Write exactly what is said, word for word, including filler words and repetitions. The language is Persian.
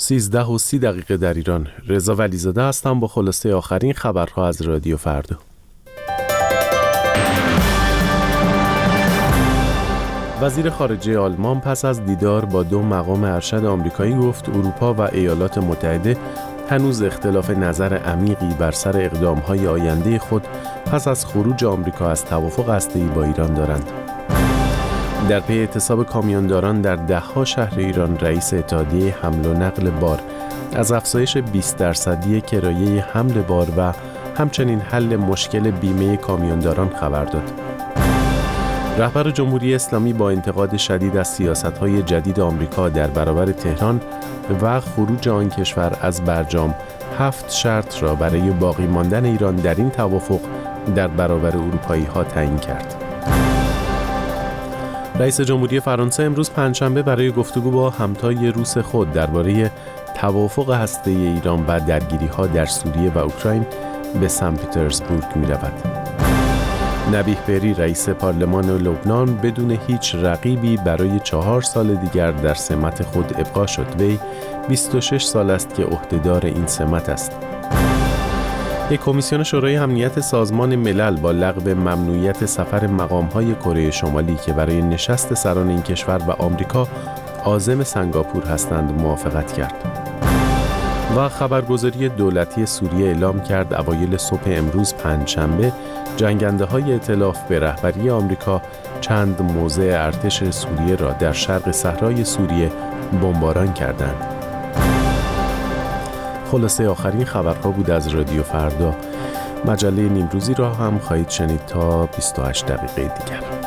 سیزده و سی دقیقه در ایران. رضا ولیزاده هستم با خلاصه آخرین خبرها از رادیو فردا. وزیر خارجه آلمان پس از دیدار با دو مقام ارشد آمریکایی گفت اروپا و ایالات متحده هنوز اختلاف نظر عمیقی بر سر اقدام‌های آینده خود پس از خروج آمریکا از توافق هسته‌ای با ایران دارند. در پی اعتصاب کامیونداران در ده‌ها شهر ایران، رئیس اتحادیه حمل و نقل بار از افزایش بیست درصدی کرایه حمل بار و همچنین حل مشکل بیمه کامیونداران خبر داد. رهبر جمهوری اسلامی با انتقاد شدید از سیاست‌های جدید آمریکا در برابر تهران و خروج آن کشور از برجام، هفت شرط را برای باقی ماندن ایران در این توافق در برابر اروپایی‌ها تعیین کرد. رئیس جمهوری فرانسه امروز پنجشنبه برای گفتگو با همتای روس خود درباره توافق هسته‌ای ایران و درگیری‌ها در سوریه و اوکراین به سن پترزبورگ می‌رود. نبیه بری رئیس پارلمان لبنان بدون هیچ رقیبی برای چهار سال دیگر در سمت خود ابقا شد. وی بیست و شش سال است که عهدهدار این سمت است. یک کمیسیون شورای امنیت سازمان ملل با لغو ممنوعیت سفر مقام‌های کره شمالی که برای نشست سران این کشور و آمریکا عازم سنگاپور هستند موافقت کرد. و خبرگزاری دولتی سوریه اعلام کرد اوایل صبح امروز پنجشنبه جنگنده‌های ائتلاف به رهبری آمریکا چند موضع ارتش سوریه را در شرق صحرای سوریه بمباران کردند. خلاصه آخرین خبرها بود از رادیو فردا. مجله نیمروزی را هم خواهید شنید تا بیست و هشت دقیقه دیگر.